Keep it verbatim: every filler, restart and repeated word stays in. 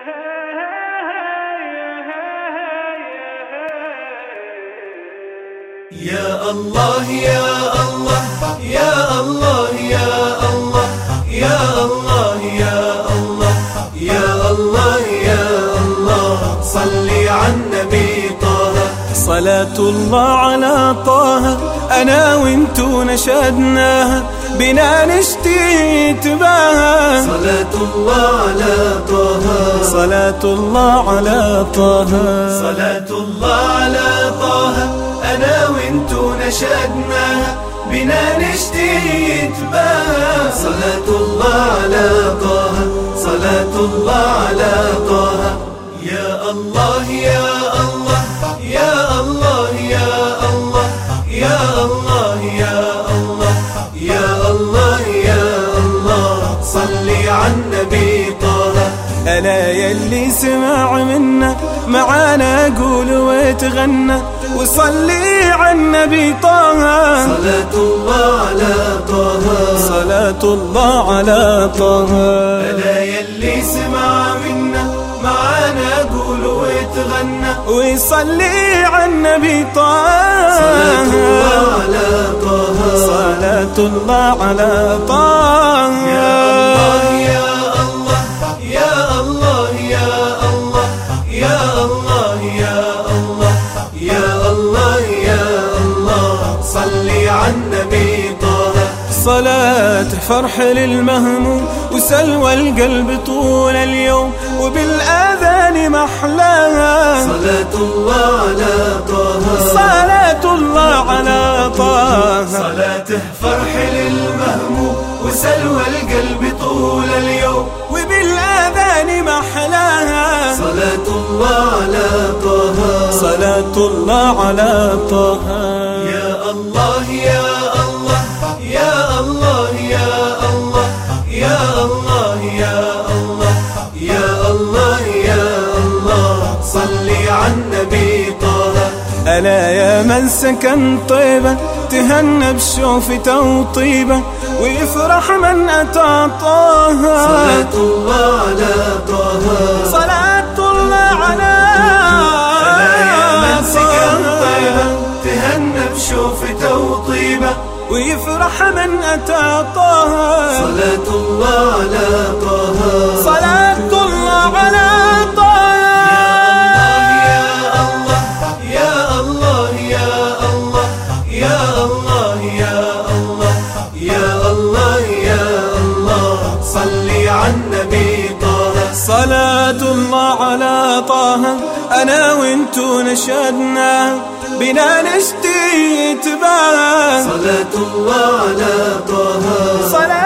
يا الله يا الله يا الله يا الله يا الله يا الله يا الله يا الله صلي على النبي طه. صلاة الله على طه أنا وانتو نشدناها بنا نشتي يتباهى. صلاة الله على طه صلاة الله على طه صلاة الله على طه أنا وانتو نشدناها بنا نشتي يتباهى. صلاة الله على طه صلاة الله على طه. يا الله يا الله يا الله يا الله يا الله يا الله يا الله يا الله صلي على النبي طه. ألا يلي سمع منا معانا قول وتغنى وصلي على النبي طه. صلاة الله على طه صلاة الله على طه. ألا يلي سمع منا معانا قول وتغنى ويصلي على النبي طه. صلاة الله على طه صلاة الله على طه. يا الله يا الله يا الله يا الله يا الله يا الله يا الله يا الله صلي على النبي طه. صلاة فرح للمهموم وسلوى القلب طول اليوم وبالآذان محلاها. صلاة الله على طه صلاة الله على طه. صلاته فرح للمهموم وسلوى القلب طول اليوم وبالآذان محلاها. صلاة الله على طه صلاة الله على طه. يا الله يا الله يا الله يا الله يا الله يا الله يا الله يا الله صلي على النبي طه. ألا يا من سكن طيبة تهنى بشوفته وطيبة ويفرح من أتى طه. صلاة الله على طه صلاة الله على ألا يا من سكن طيبة تهنى بشوفته وطيبة ويفرح من أتى طه. صلاة الله على طه صلاة الله على طه. يا الله يا الله يا الله يا الله يا الله يا الله يا الله صلي على النبي طه. صلاة الله على طه أنا وانتو نشدنا بنا نشتي يتباهى. صلاة الله على طه صلاة